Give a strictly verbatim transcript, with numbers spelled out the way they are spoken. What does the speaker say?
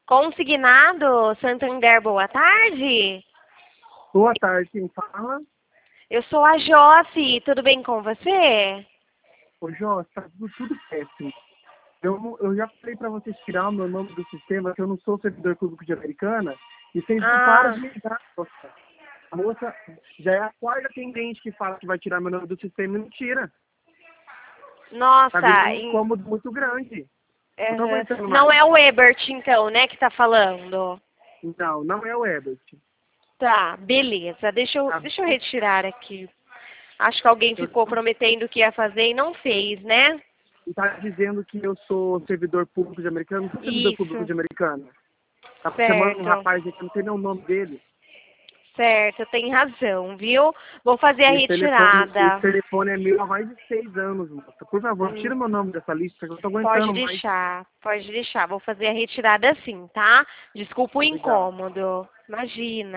Consignado Santander, boa tarde. Boa tarde, quem fala? Eu sou a Josi, tudo bem com você? Ô, Jó, tá tudo, tudo péssimo. Eu, não- eu já falei para vocês tirar o meu nome do sistema, que eu não sou servidor público de Americana, e vocês não param Ah, de me ligar, moça. A moça já é a quarta atendente que fala que vai tirar meu nome do sistema e não tira. Tá virando nossa, um em- incômodo muito grande. Não tô aham. aguentando Não mais. é o Ebert então, né, que tá falando? Não, não é o Ebert. Tá, beleza, deixa eu, Tá deixa eu bom? retirar aqui. Acho que alguém Eu ficou prometendo que ia fazer e não fez, né? tá dizendo que eu sou servidor público de Americana, não sou servidor público Isso, de Americana. Tá chamando um certo, rapaz aqui, eu não sei nem o nome dele. certo, tem razão, viu? Vou fazer a Esse telefone, esse retirada. telefone é meu há mais de seis anos, moça. Por favor, Hum, tira meu nome dessa lista, que eu não tô Pode aguentando mais. deixar, pode deixar. Vou fazer a retirada sim, tá? Desculpa o Obrigado. incômodo. Imagina.